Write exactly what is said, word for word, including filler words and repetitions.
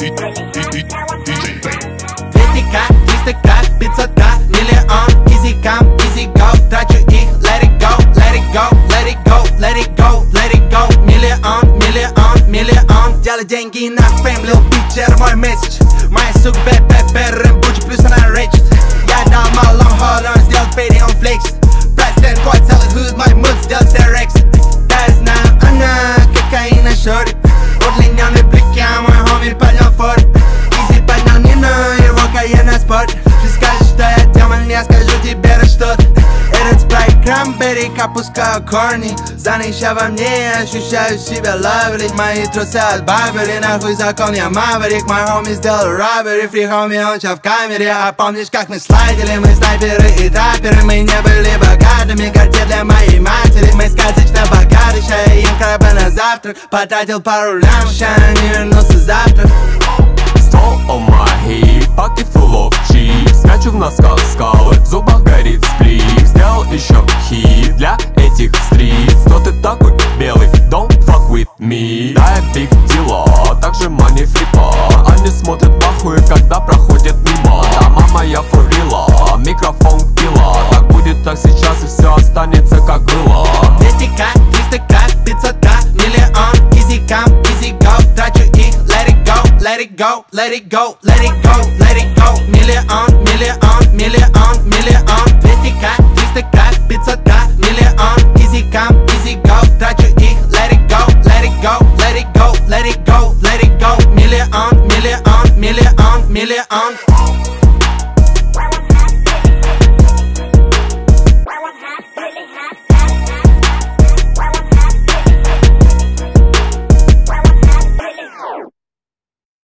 триста ка, пятьсот ка, миллион. Easy come, easy go, трачу их, let it go, let it go, let it go, let it go, let it go. Миллион, миллион, миллион. Делай деньги на фейм, лил питчер, мой месседж. Моя сука, бэбэ, рэмбучи, плюс она речит. Я дал малом hold on, сделал фейди, он флексит. Президент кот, целый худ, мой муд, сделал стерекс. Да я знаю, она кокаина шорит. Удлиненный брики, а мой хоми поднял форт. Easy поднял Нину, его каена спорт. Ты скажешь, что я демон, я скажу тебе что-то. Этот спрайт кранберри, опускаю корни. Занища во мне, ощущаю себя лавли. Мои трусы от Барбери, нахуй закон, я маврик. Мой хоми сделал роббери, фри хоми, он ща в камере. А помнишь, как мы слайдили, мы снайперы и трапперы. Мы не были богатыми, карте для моей матери. Мы сказочно богаты, ща я ем краба на завтрак. Потратил пару лям, ща не вернулся завтра. Стол on my hip, pocket full of chips. Скачу в носках скалы, в зубах горит сплив. Сделал еще хит для этих стриц. Но ты такой белый, don't fuck with me. Да, я биг дела, также money фрипа. Они смотрят в ахуе, когда проходят мимо. Да, мама, я фурила, микрофон пила. Так будет, так сейчас и все останется как было. двести ка, триста ка, пятьсот ка, миллион. Easy come, easy go, трачу их, let it go, let it go, let it go, let it go, let it go. Миллион, миллион, миллион, миллион. двести ка, триста ка, пятьсот ка, миллион. Easy come, easy go, трачу их, let it go, let it go, let it go, let it go, let it go. Миллион, миллион, миллион, миллион.